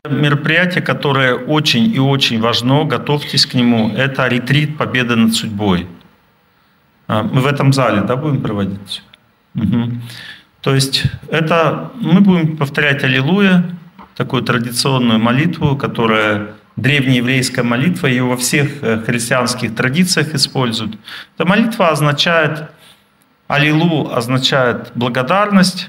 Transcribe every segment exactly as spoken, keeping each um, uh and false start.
Мероприятие, которое очень и очень важно, готовьтесь к нему, это ретрит «Победа над судьбой». Мы в этом зале, да, будем проводить? Угу. То есть это мы будем повторять «Аллилуйя», такую традиционную молитву, которая древнееврейская молитва, ее во всех христианских традициях используют. Эта молитва означает, «Аллилу» означает благодарность,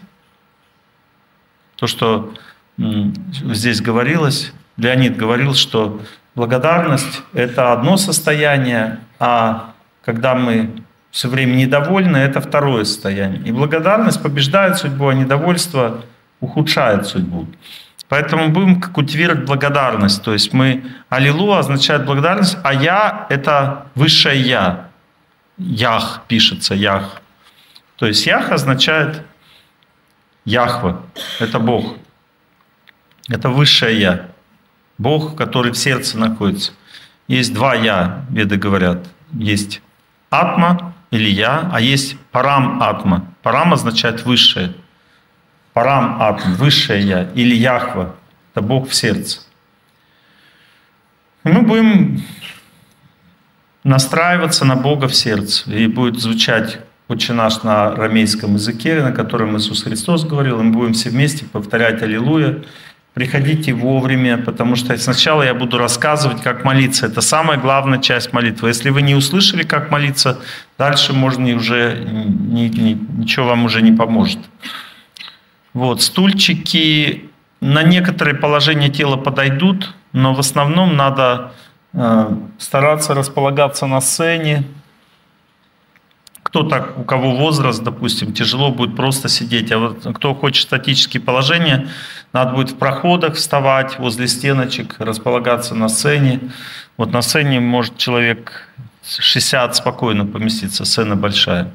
то, что здесь говорилось, Леонид говорил, что благодарность – это одно состояние, а когда мы все время недовольны, это второе состояние. И благодарность побеждает судьбу, а недовольство ухудшает судьбу. Поэтому будем культивировать благодарность. То есть мы «Аллилуйя» означает благодарность, а «Я» – это высшее «Я». «Ях» пишется, «Ях». То есть «Ях» означает Яхве, это Бог. Это высшее Я. Бог, который в сердце находится. Есть два Я, веды говорят. Есть Атма или Я, а есть Парам Атма. Парам означает высшее. Парам Атма, высшее Я. Или Яхве. Это Бог в сердце. И мы будем настраиваться на Бога в сердце. И будет звучать «Отче наш» на арамейском языке, на котором Иисус Христос говорил. И мы будем все вместе повторять «Аллилуйя». Приходите вовремя, потому что сначала я буду рассказывать, как молиться. Это самая главная часть молитвы. Если вы не услышали, как молиться, дальше можно уже ни, ни, ничего вам уже не поможет. Вот, стульчики на некоторые положения тела подойдут, но в основном надо э, стараться располагаться на сцене. Кто-то, у кого возраст, допустим, тяжело будет просто сидеть, а вот кто хочет статические положения, надо будет в проходах вставать, возле стеночек, располагаться на сцене. Вот на сцене может человек шестьдесят спокойно поместиться, сцена большая.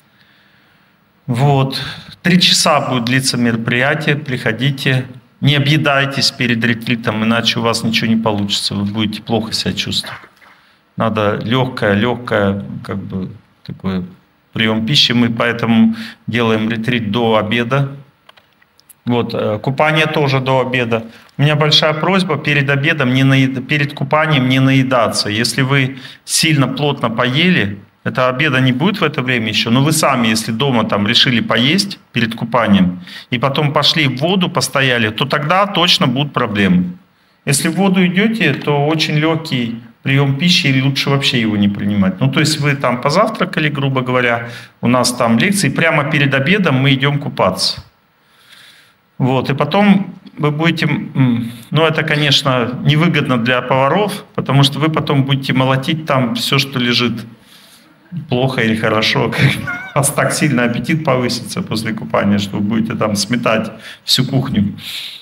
Вот. Три часа будет длиться мероприятие, приходите. Не объедайтесь перед ретритом, иначе у вас ничего не получится, вы будете плохо себя чувствовать. Надо легкое, легкое, как бы такое прием пищи. Мы поэтому делаем ретрит до обеда. Вот, купание тоже до обеда. У меня большая просьба перед обедом, не наед... перед купанием не наедаться. Если вы сильно плотно поели, это обеда не будет в это время еще, но вы сами, если дома там решили поесть перед купанием, и потом пошли в воду, постояли, то тогда точно будут проблемы. Если в воду идете, то очень легкий прием пищи, или лучше вообще его не принимать. Ну, то есть вы там позавтракали, грубо говоря, у нас там лекции, прямо перед обедом мы идем купаться. Вот, и потом вы будете, ну, это, конечно, невыгодно для поваров, потому что вы потом будете молотить там все, что лежит плохо или хорошо. У вас так сильно аппетит повысится после купания, что вы будете там сметать всю кухню.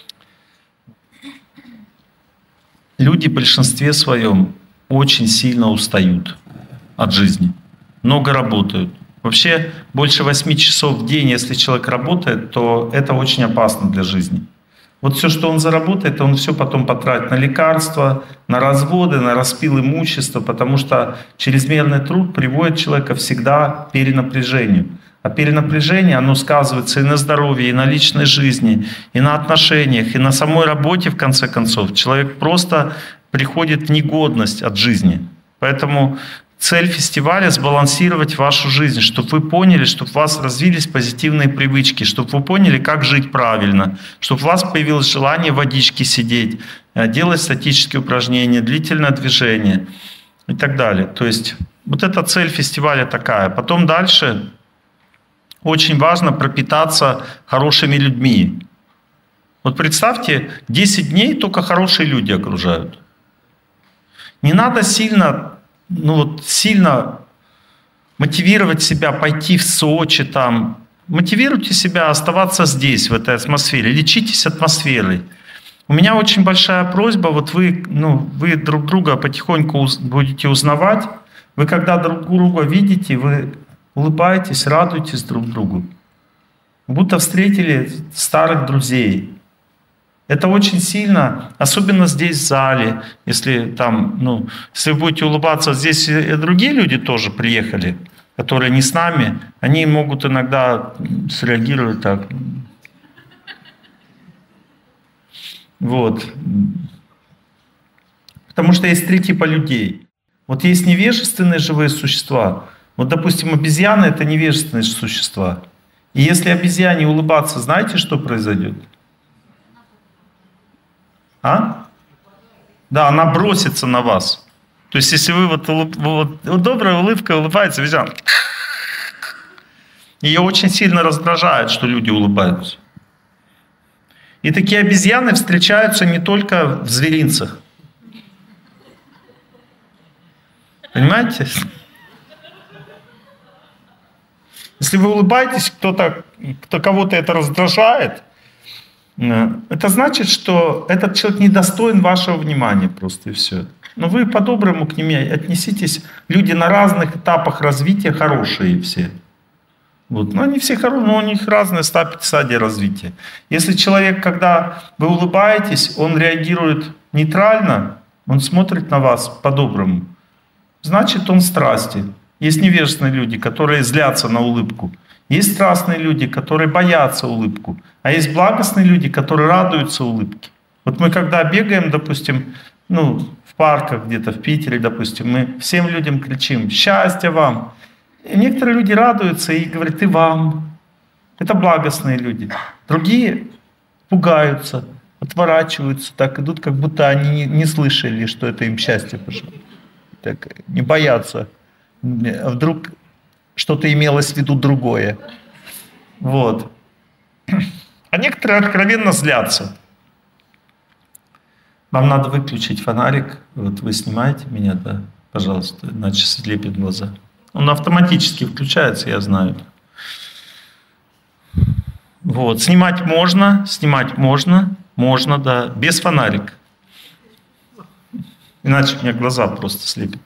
Люди в большинстве своем очень сильно устают от жизни, много работают. Вообще больше восьми часов в день, если человек работает, то это очень опасно для жизни. Вот все, что он заработает, он все потом потратит на лекарства, на разводы, на распил имущества, потому что чрезмерный труд приводит человека всегда к перенапряжению. А перенапряжение, оно сказывается и на здоровье, и на личной жизни, и на отношениях, и на самой работе, в конце концов. Человек просто приходит в негодность от жизни. Поэтому цель фестиваля – сбалансировать вашу жизнь, чтобы вы поняли, чтобы у вас развились позитивные привычки, чтобы вы поняли, как жить правильно, чтобы у вас появилось желание в водичке сидеть, делать статические упражнения, длительное движение и так далее. То есть вот эта цель фестиваля такая. Потом дальше очень важно пропитаться хорошими людьми. Вот представьте, десять дней только хорошие люди окружают. Не надо сильно... Ну вот сильно мотивировать себя, пойти в Сочи там. Мотивируйте себя оставаться здесь, в этой атмосфере. Лечитесь атмосферой. У меня очень большая просьба, вот вы, ну, вы друг друга потихоньку будете узнавать. Вы когда друг друга видите, вы улыбаетесь, радуетесь друг другу. Будто встретили старых друзей. Это очень сильно, особенно здесь в зале, если там, ну, если вы будете улыбаться, здесь и другие люди тоже приехали, которые не с нами, они могут иногда среагировать так. Вот. Потому что есть три типа людей. Вот есть невежественные живые существа. Вот, допустим, обезьяны — это невежественные существа. И если обезьяне улыбаться, знаете, что произойдет? А? Да, она бросится на вас. То есть, если вы вот, улыб... вот, вот добрая улыбка, улыбается, обезьяна. Ее очень сильно раздражает, что люди улыбаются. И такие обезьяны встречаются не только в зверинцах. Понимаете? Если вы улыбаетесь, кто-то, кто кого-то это раздражает, это значит, что этот человек недостоин вашего внимания просто, и все. Но вы по-доброму к ним отнеситесь. Люди на разных этапах развития хорошие все. Вот. Но они все хорошие, но у них разные стадии развития. Если человек, когда вы улыбаетесь, он реагирует нейтрально, он смотрит на вас по-доброму, значит, он в страсти. Есть невежественные люди, которые злятся на улыбку. Есть страстные люди, которые боятся улыбку. А есть благостные люди, которые радуются улыбке. Вот мы когда бегаем, допустим, ну, в парках где-то, в Питере, допустим, мы всем людям кричим «Счастья вам!». И некоторые люди радуются и говорят «И вам». Это благостные люди. Другие пугаются, отворачиваются, так идут, как будто они не слышали, что это им счастье пришло. Так, не боятся. А вдруг что-то имелось в виду другое. Вот. А некоторые откровенно злятся. Вам надо выключить фонарик. Вот вы снимаете меня, да? Пожалуйста, иначе слепит глаза. Он автоматически включается, я знаю. Вот. Снимать можно, снимать можно, можно, да, без фонарика. Иначе у меня глаза просто слепят.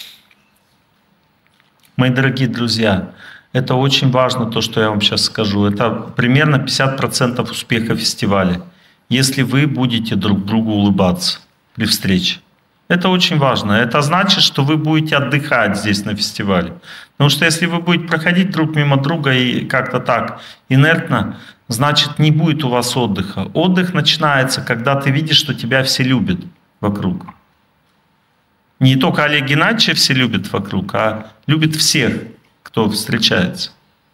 Мои дорогие друзья, это очень важно, то, что я вам сейчас скажу. Это примерно пятьдесят процентов успеха фестиваля, если вы будете друг другу улыбаться при встрече. Это очень важно. Это значит, что вы будете отдыхать здесь на фестивале. Потому что если вы будете проходить друг мимо друга и как-то так инертно, значит, не будет у вас отдыха. Отдых начинается, когда ты видишь, что тебя все любят вокруг. Не только Олег Геннадьевича все любят вокруг, а любят всех, кто встречается.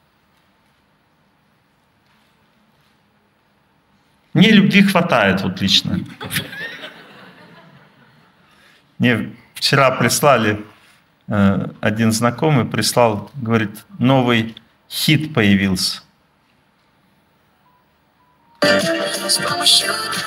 Мне любви хватает, вот лично. Мне вчера прислали, один знакомый прислал, говорит, новый хит появился. С помощью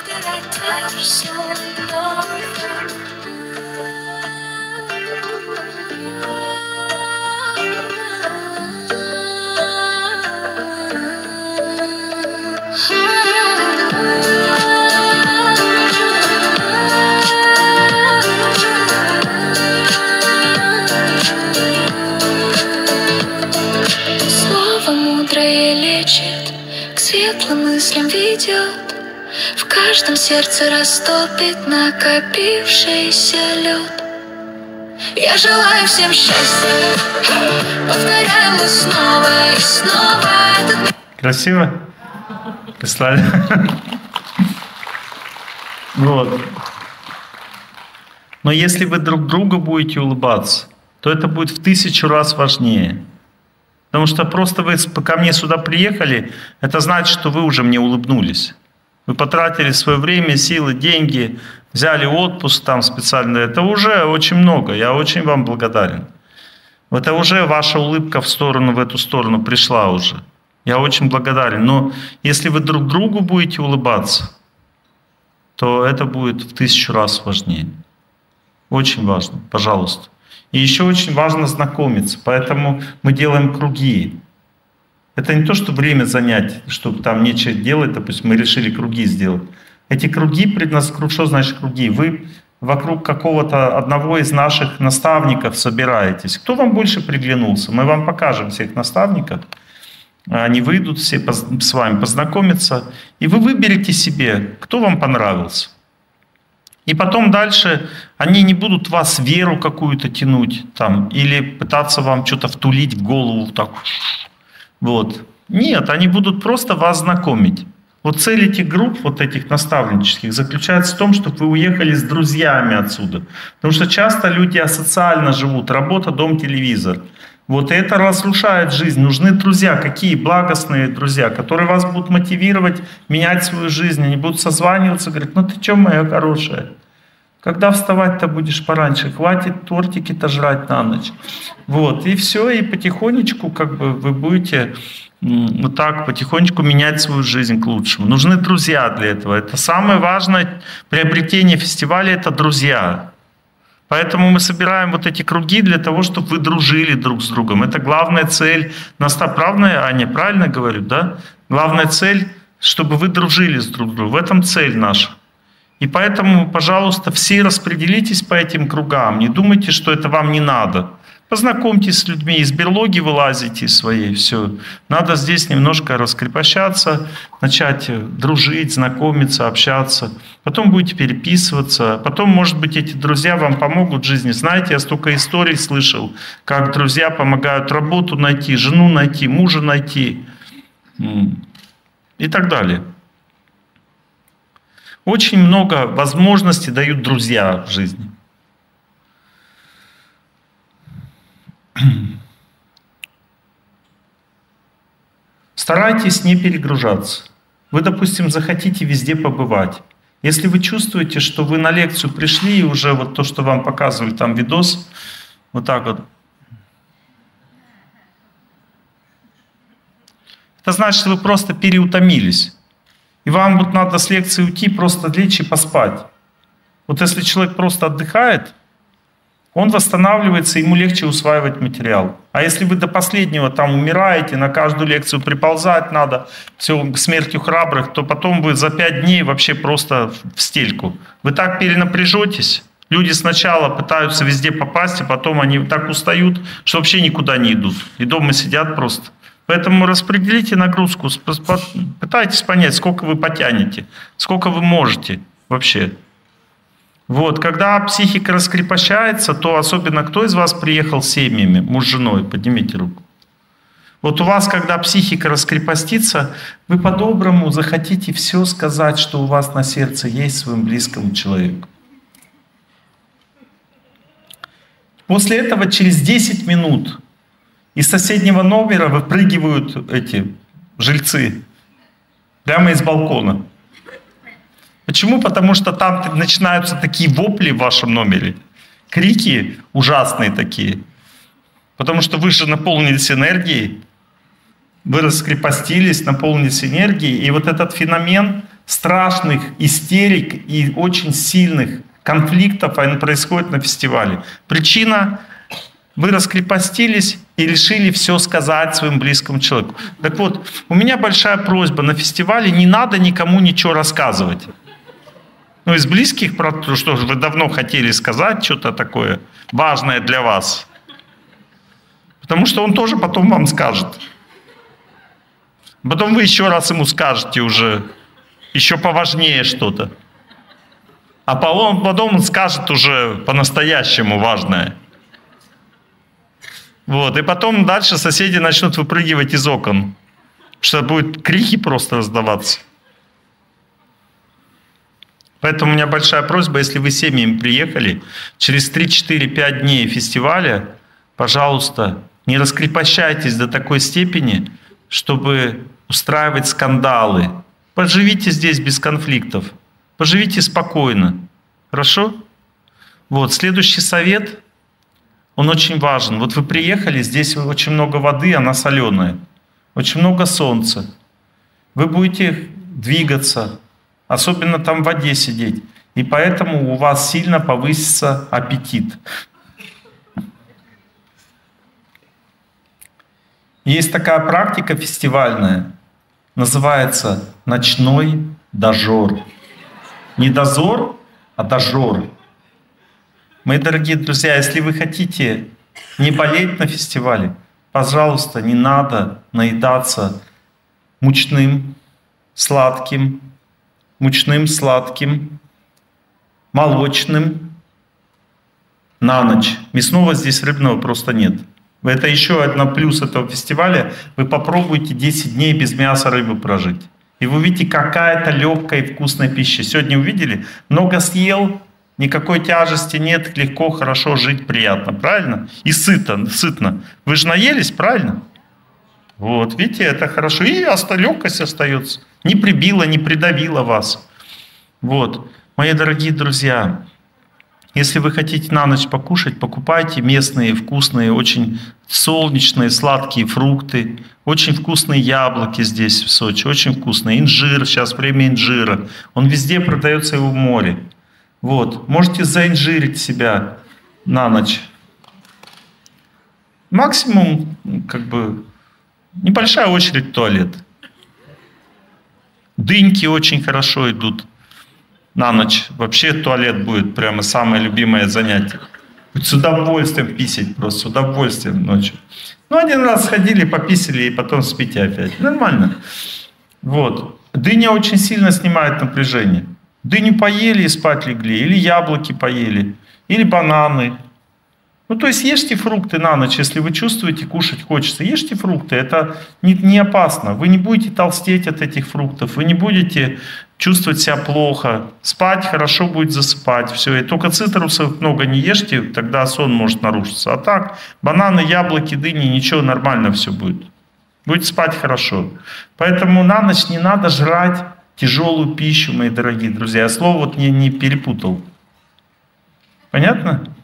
светлым мыслям ведет, в каждом сердце растопит накопившийся лед. Я желаю всем счастья, повторяем мы снова и снова этот... Красиво? Прислали? Вот. Но если вы друг другу будете улыбаться, то это будет в тысячу раз важнее. Потому что просто вы ко мне сюда приехали, это значит, что вы уже мне улыбнулись. Вы потратили свое время, силы, деньги, взяли отпуск там специально. Это уже очень много, я очень вам благодарен. Это уже ваша улыбка в сторону, в эту сторону пришла уже. Я очень благодарен. Но если вы друг другу будете улыбаться, то это будет в тысячу раз важнее. Очень важно, пожалуйста. И еще очень важно знакомиться, поэтому мы делаем круги. Это не то, что время занять, чтобы там нечего делать, допустим, мы решили круги сделать. Эти круги, что значит круги? Вы вокруг какого-то одного из наших наставников собираетесь. Кто вам больше приглянулся? Мы вам покажем всех наставников. Они выйдут все с вами познакомиться, и вы выберете себе, кто вам понравился. И потом дальше они не будут вас веру какую-то тянуть там, или пытаться вам что-то втулить в голову. Так. Вот. Нет, они будут просто вас знакомить. Вот цель этих групп, вот этих наставнических, заключается в том, чтобы вы уехали с друзьями отсюда. Потому что часто люди асоциально живут. Работа, дом, телевизор. Вот и это разрушает жизнь. Нужны друзья. Какие благостные друзья, которые вас будут мотивировать менять свою жизнь. Они будут созваниваться, говорят: ну ты что, моя хорошая? Когда вставать-то будешь пораньше? Хватит тортики-то жрать на ночь. Вот, и все, и потихонечку как бы вы будете вот так потихонечку менять свою жизнь к лучшему. Нужны друзья для этого. Это самое важное приобретение фестиваля — это друзья. Поэтому мы собираем вот эти круги для того, чтобы вы дружили друг с другом. Это главная цель. Правильно, Аня, правильно говорю, да? Главная цель, чтобы вы дружили с друг другом. В этом цель наша. И поэтому, пожалуйста, все распределитесь по этим кругам. Не думайте, что это вам не надо. Познакомьтесь с людьми, из берлоги вылазите своей, все. Надо здесь немножко раскрепощаться, начать дружить, знакомиться, общаться. Потом будете переписываться. Потом, может быть, эти друзья вам помогут в жизни. Знаете, я столько историй слышал, как друзья помогают работу найти, жену найти, мужа найти и так далее. Очень много возможностей дают друзья в жизни. Старайтесь не перегружаться. Вы, допустим, захотите везде побывать. Если вы чувствуете, что вы на лекцию пришли, и уже вот то, что вам показывали там видос, вот так вот. Это значит, что вы просто переутомились. И вам вот надо с лекции уйти, просто лечь и поспать. Вот если человек просто отдыхает, он восстанавливается, ему легче усваивать материал. А если вы до последнего там умираете, на каждую лекцию приползать надо, все смертью храбрых, то потом вы за пять дней вообще просто в стельку. Вы так перенапряжетесь. Люди сначала пытаются везде попасть, а потом они так устают, что вообще никуда не идут. И дома сидят просто. Поэтому распределите нагрузку, пытайтесь понять, сколько вы потянете, сколько вы можете вообще. Вот, когда психика раскрепощается, то особенно кто из вас приехал с семьями, муж с женой, поднимите руку. Вот у вас, когда психика раскрепостится, вы по-доброму захотите все сказать, что у вас на сердце есть своему близкому человеку. После этого через десять минут из соседнего номера выпрыгивают эти жильцы прямо из балкона. Почему? Потому что там начинаются такие вопли в вашем номере, крики ужасные такие. Потому что вы же наполнились энергией, вы раскрепостились, наполнились энергией. И вот этот феномен страшных истерик и очень сильных конфликтов, он происходит на фестивале. Причина: вы раскрепостились и решили все сказать своему близкому человеку. Так вот, у меня большая просьба: на фестивале не надо никому ничего рассказывать. Ну, из близких, про что вы давно хотели сказать, что-то такое важное для вас. Потому что он тоже потом вам скажет. Потом вы еще раз ему скажете уже еще поважнее что-то. А потом он скажет уже по-настоящему важное. Вот. И потом дальше соседи начнут выпрыгивать из окон. Что будут крики просто раздаваться. Поэтому у меня большая просьба, если вы семьями приехали, через три-четыре-пять дней фестиваля, пожалуйста, не раскрепощайтесь до такой степени, чтобы устраивать скандалы. Поживите здесь без конфликтов. Поживите спокойно. Хорошо? Вот, следующий совет, он очень важен. Вот вы приехали, здесь очень много воды, она соленая. Очень много солнца. Вы будете двигаться, особенно там в воде сидеть. И поэтому у вас сильно повысится аппетит. Есть такая практика фестивальная, называется ночной дожор. Не дозор, а дожор. Мои дорогие друзья, если вы хотите не болеть на фестивале, пожалуйста, не надо наедаться мучным, сладким, мучным, сладким, молочным на ночь. Мясного здесь, рыбного просто нет. Это еще один плюс этого фестиваля. Вы попробуйте десять дней без мяса, рыбы прожить. И вы увидите, какая-то легкая и вкусная пища. Сегодня увидели? Много съел, никакой тяжести нет, легко, хорошо жить, приятно. Правильно? И сыто, сытно. Вы же наелись, правильно? Вот, видите, это хорошо. И легкость остается. Не прибило, не придавило вас. Вот. Мои дорогие друзья, если вы хотите на ночь покушать, покупайте местные, вкусные, очень солнечные, сладкие фрукты, очень вкусные яблоки здесь, в Сочи, очень вкусные. Инжир, сейчас время инжира. Он везде продается, его в море. Вот. Можете заинжирить себя на ночь. Максимум, как бы, небольшая очередь в туалет. Дыньки очень хорошо идут на ночь. Вообще туалет будет прямо самое любимое занятие. С удовольствием писать просто, с удовольствием ночью. Ну, один раз сходили, пописали, и потом спите опять. Нормально. Вот. Дыня очень сильно снимает напряжение. Дыню поели и спать легли, или яблоки поели, или бананы. Ну, то есть ешьте фрукты на ночь, если вы чувствуете, кушать хочется. Ешьте фрукты, это не, не опасно. Вы не будете толстеть от этих фруктов, вы не будете чувствовать себя плохо. Спать хорошо будет засыпать. Все. И только цитрусов много не ешьте, тогда сон может нарушиться. А так, бананы, яблоки, дыни, ничего, нормально все будет. Будете спать хорошо. Поэтому на ночь не надо жрать тяжелую пищу, мои дорогие друзья. Я слово вот не, не перепутал. Понятно?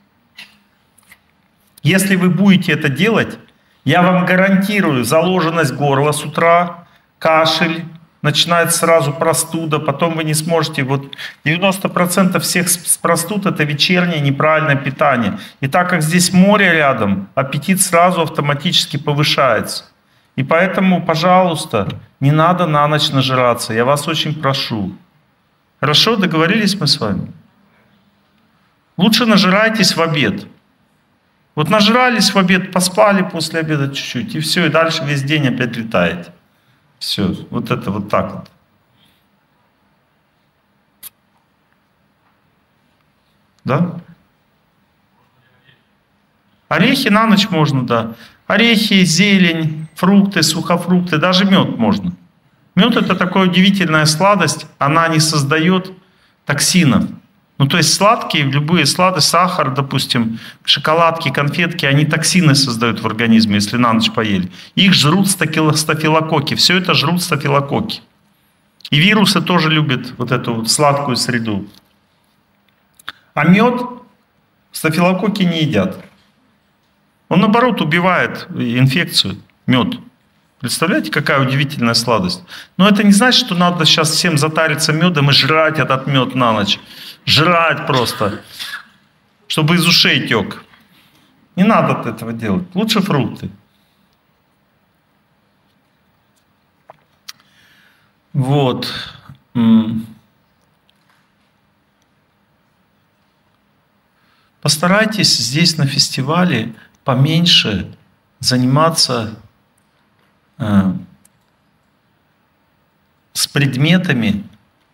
Если вы будете это делать, я вам гарантирую заложенность горла с утра, кашель, начинается сразу простуда, потом вы не сможете. Вот девяносто процентов всех простуд — это вечернее неправильное питание. И так как здесь море рядом, аппетит сразу автоматически повышается. И поэтому, пожалуйста, не надо на ночь нажираться. Я вас очень прошу. Хорошо, договорились мы с вами? Лучше нажирайтесь в обед. Вот нажрались в обед, поспали после обеда чуть-чуть, и все, и дальше весь день опять летаете. Все, вот это вот так вот. Да? Орехи на ночь можно, да. Орехи, зелень, фрукты, сухофрукты, даже мед можно. Мед — это такая удивительная сладость, она не создает токсинов. Ну, то есть сладкие, любые сладости, сахар, допустим, шоколадки, конфетки, они токсины создают в организме, если на ночь поели. Их жрут стафилококки, все это жрут стафилококки. И вирусы тоже любят вот эту вот сладкую среду. А мед стафилококки не едят. Он, наоборот, убивает инфекцию, мед. Представляете, какая удивительная сладость? Но это не значит, что надо сейчас всем затариться медом и жрать этот мед на ночь. Жрать просто, чтобы из ушей тек. Не надо этого делать. Лучше фрукты. Вот. Постарайтесь здесь на фестивале поменьше заниматься э, с предметами,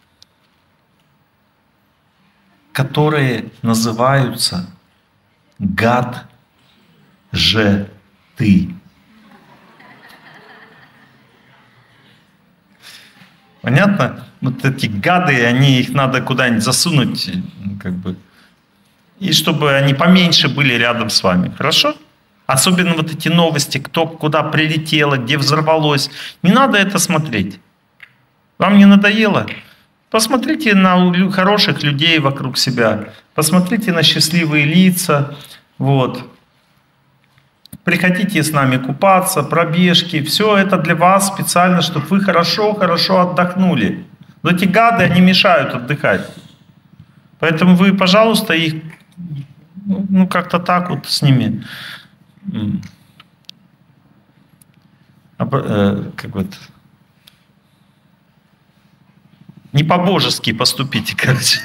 которые называются гад же ты. Понятно? Вот эти гады, они, их надо куда-нибудь засунуть, как бы, и чтобы они поменьше были рядом с вами. Хорошо? Особенно вот эти новости, кто куда прилетело, где взорвалось. Не надо это смотреть. Вам не надоело? Посмотрите на хороших людей вокруг себя. Посмотрите на счастливые лица. Вот. Приходите с нами купаться, пробежки. Все это для вас специально, чтобы вы хорошо-хорошо отдохнули. Но эти гады, они мешают отдыхать. Поэтому вы, пожалуйста, их ну, как-то так вот с ними как вот не по-божески поступите, короче.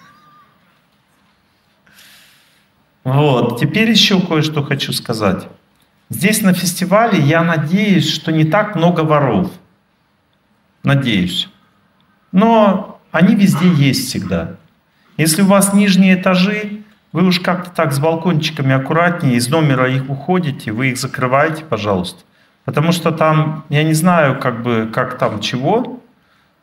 Вот. Теперь еще кое-что хочу сказать. Здесь на фестивале я надеюсь, что не так много воров. Надеюсь. Но они везде есть всегда. Если у вас нижние этажи, вы уж как-то так с балкончиками аккуратнее, из номера их уходите, вы их закрываете, пожалуйста. Потому что там, я не знаю, как бы, как там чего,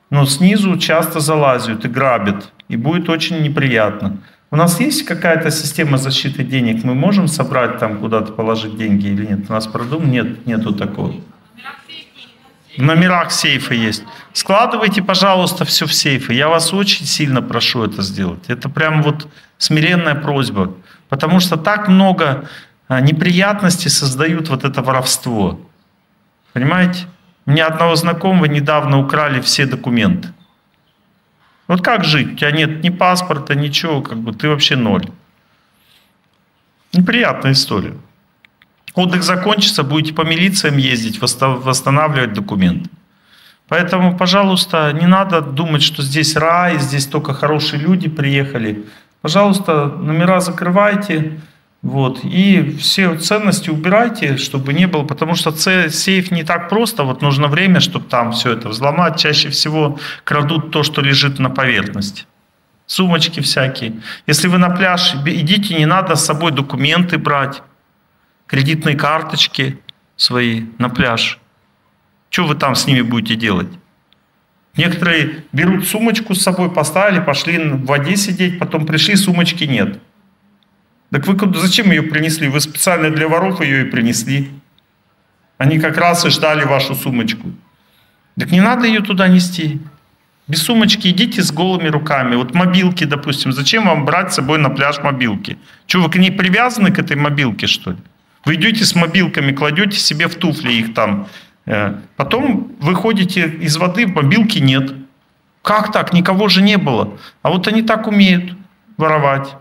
но снизу часто залазят и грабят, и будет очень неприятно. У нас есть какая-то система защиты денег? Мы можем собрать там куда-то положить деньги или нет? У нас продум нет, нету такого. В номерах сейфа есть. Складывайте, пожалуйста, все в сейфы. Я вас очень сильно прошу это сделать. Это прям вот смиренная просьба. Потому что так много неприятностей создают вот это воровство. Понимаете? У меня одного знакомого недавно украли все документы. Вот как жить? У тебя нет ни паспорта, ничего, как бы ты вообще ноль. Неприятная история. Отдых закончится, будете по милициям ездить, восстанавливать документы. Поэтому, пожалуйста, не надо думать, что здесь рай, здесь только хорошие люди приехали. Пожалуйста, номера закрывайте, вот, и все ценности убирайте, чтобы не было, потому что сейф не так просто, вот нужно время, чтобы там все это взломать. Чаще всего крадут то, что лежит на поверхности. Сумочки всякие. Если вы на пляж идите, не надо с собой документы брать, кредитные карточки свои на пляж. Что вы там с ними будете делать? Некоторые берут сумочку с собой, поставили, пошли в воде сидеть, потом пришли, сумочки нет. Так вы зачем ее принесли? Вы специально для воров ее и принесли. Они как раз и ждали вашу сумочку. Так не надо ее туда нести. Без сумочки идите с голыми руками. Вот мобилки, допустим. Зачем вам брать с собой на пляж мобилки? Что, вы к ней привязаны, к этой мобилке, что ли? Вы идете с мобилками, кладете себе в туфли их там. Потом выходите из воды, мобилки нет. Как так? Никого же не было. А вот они так умеют воровать.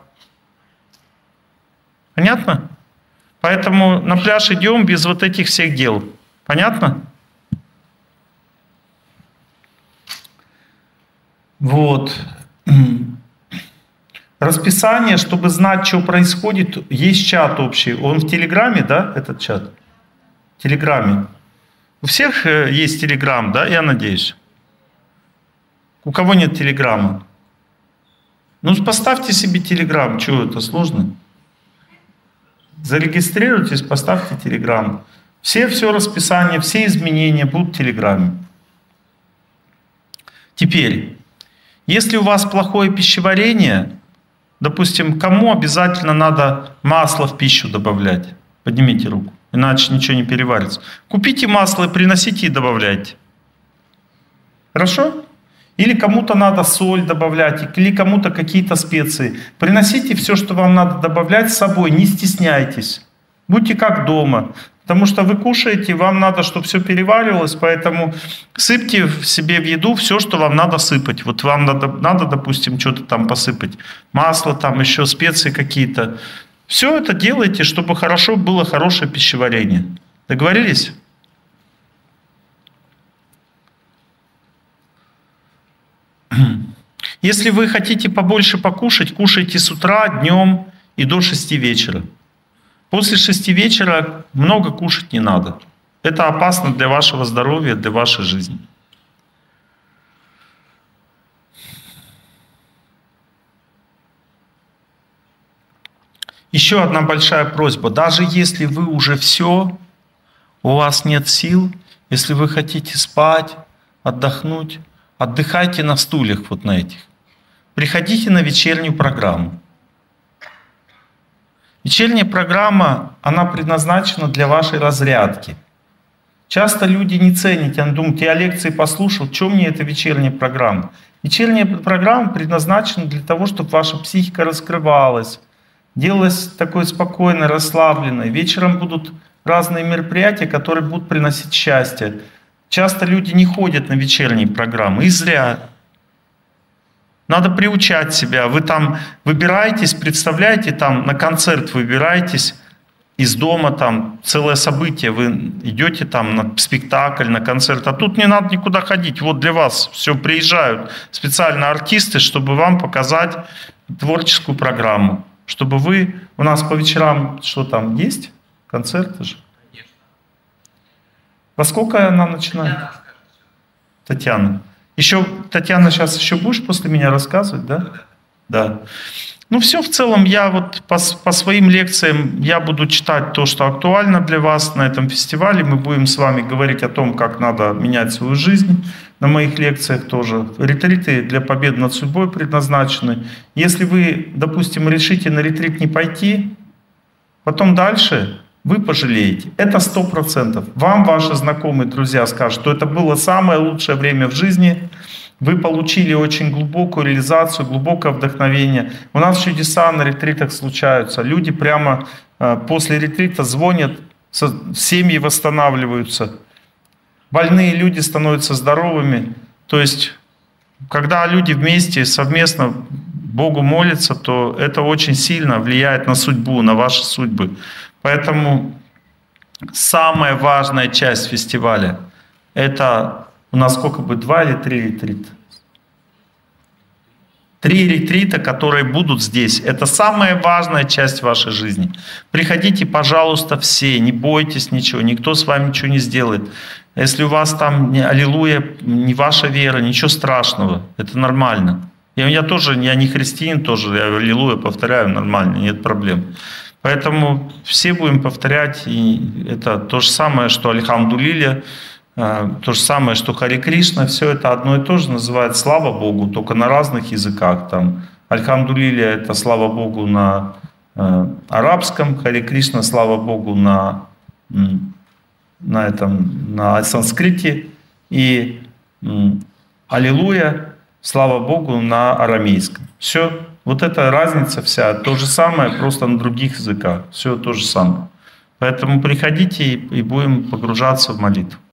Понятно? Поэтому на пляж идем без вот этих всех дел. Понятно? Вот. Расписание, чтобы знать, что происходит, есть чат общий. Он в Телеграме, да, этот чат? В Телеграме. У всех есть Телеграм, да, я надеюсь? У кого нет Телеграма? Ну, поставьте себе Телеграм. Чего это, сложно? Зарегистрируйтесь, поставьте Телеграм. Все, все расписание, все изменения будут в Телеграме. Теперь, если у вас плохое пищеварение, допустим, кому обязательно надо масло в пищу добавлять? Поднимите руку, иначе ничего не переварится. Купите масло и приносите и добавляйте. Хорошо? Или кому-то надо соль добавлять, или кому-то какие-то специи. Приносите все, что вам надо добавлять с собой, не стесняйтесь. Будьте как дома. Потому что вы кушаете, вам надо, чтобы все переваривалось, поэтому сыпьте в себе в еду все, что вам надо сыпать. Вот вам надо, надо допустим, что-то там посыпать. Масло, там еще специи какие-то. Все это делайте, чтобы хорошо было хорошее пищеварение. Договорились? Если вы хотите побольше покушать, кушайте с утра, днем и до шести вечера. После шести вечера много кушать не надо. Это опасно для вашего здоровья, для вашей жизни. Еще одна большая просьба. Даже если вы уже все, у вас нет сил, если вы хотите спать, отдохнуть, отдыхайте на стульях вот на этих. Приходите на вечернюю программу. Вечерняя программа, она предназначена для вашей разрядки. Часто люди не ценят, они думают, я лекции послушал, что мне эта вечерняя программа? Вечерняя программа предназначена для того, чтобы ваша психика раскрывалась, делалась такой спокойной, расслабленной. Вечером будут разные мероприятия, которые будут приносить счастье. Часто люди не ходят на вечерние программы, и зря. Надо приучать себя. Вы там выбираетесь, представляете, там на концерт выбираетесь из дома, там целое событие, вы идете там на спектакль, на концерт, а тут не надо никуда ходить. Вот для вас все приезжают специально артисты, чтобы вам показать творческую программу, чтобы вы, у нас по вечерам, что там есть? Концерты же? Конечно. Во сколько она начинает? Татьяна. Еще, Татьяна, сейчас еще будешь после меня рассказывать, да? Да. Ну все, в целом, я вот по, по своим лекциям, я буду читать то, что актуально для вас на этом фестивале. Мы будем с вами говорить о том, как надо менять свою жизнь. на моих лекциях тоже. Ретриты для победы над судьбой предназначены. Если вы, допустим, решите на ретрит не пойти, потом дальше вы пожалеете. Это сто процентов. Вам ваши знакомые, друзья скажут, что это было самое лучшее время в жизни. Вы получили очень глубокую реализацию, глубокое вдохновение. У нас чудеса на ретритах случаются. Люди прямо после ретрита звонят, семьи восстанавливаются. Больные люди становятся здоровыми. То есть, когда люди вместе, совместно Богу молятся, то это очень сильно влияет на судьбу, на ваши судьбы. Поэтому самая важная часть фестиваля — это у нас сколько будет, два или три ретрита? Три ретрита, которые будут здесь. Это самая важная часть вашей жизни. Приходите, пожалуйста, все, не бойтесь ничего, никто с вами ничего не сделает. Если у вас там аллилуйя, не ваша вера, ничего страшного, это нормально. Я, я тоже, я не христианин, тоже я аллилуйя повторяю, нормально, нет проблем. Поэтому все будем повторять, и это то же самое, что Альхамдулилля, то же самое, что Харе Кришна, все это одно и то же называют «Слава Богу», только на разных языках. Там Альхамдулилля — это «Слава Богу» на э, арабском, Харе Кришна — «Слава Богу» на, на, этом, на санскрите, и э, «Аллилуйя», «Слава Богу» на арамейском. Все, вот эта разница вся, то же самое, просто на других языках. Все то же самое. Поэтому приходите и будем погружаться в молитву.